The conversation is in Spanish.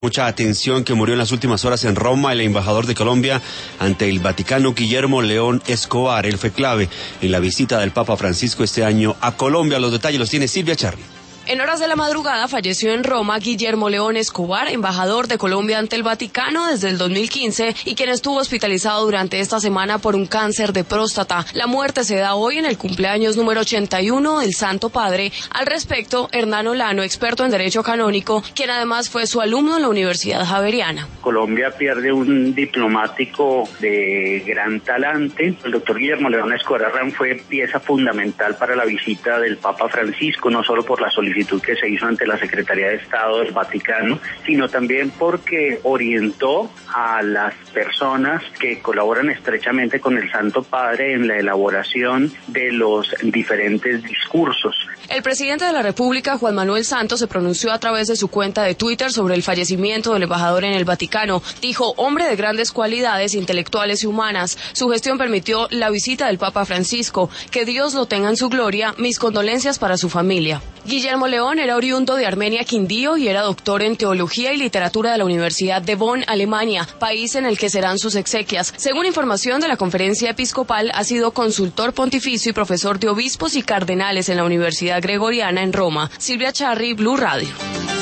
Mucha atención que murió en las últimas horas en Roma el embajador de Colombia ante el Vaticano, Guillermo León Escobar. Él fue clave en la visita del Papa Francisco este año a Colombia. Los detalles los tiene Silvia Charri. En horas de la madrugada falleció en Roma Guillermo León Escobar, embajador de Colombia ante el Vaticano desde el 2015 y quien estuvo hospitalizado durante esta semana por un cáncer de próstata. La muerte se da hoy en el cumpleaños número 81 del Santo Padre. Al respecto, Hernán Olano, experto en Derecho Canónico, quien además fue su alumno en la Universidad Javeriana. Colombia pierde un diplomático de gran talante. El doctor Guillermo León Escobar fue pieza fundamental para la visita del Papa Francisco, no solo por la solicitud que se hizo ante la Secretaría de Estado del Vaticano, sino también porque orientó a las personas que colaboran estrechamente con el Santo Padre en la elaboración de los diferentes discursos. El presidente de la República, Juan Manuel Santos, se pronunció a través de su cuenta de Twitter sobre el fallecimiento del embajador en el Vaticano. Dijo, hombre de grandes cualidades intelectuales y humanas. Su gestión permitió la visita del Papa Francisco. Que Dios lo tenga en su gloria. Mis condolencias para su familia. Guillermo León era oriundo de Armenia, Quindío, y era doctor en Teología y Literatura de la Universidad de Bonn, Alemania, país en el que serán sus exequias. Según información de la Conferencia Episcopal, ha sido consultor pontificio y profesor de obispos y cardenales en la Universidad Gregoriana en Roma. Silvia Charri, Blue Radio.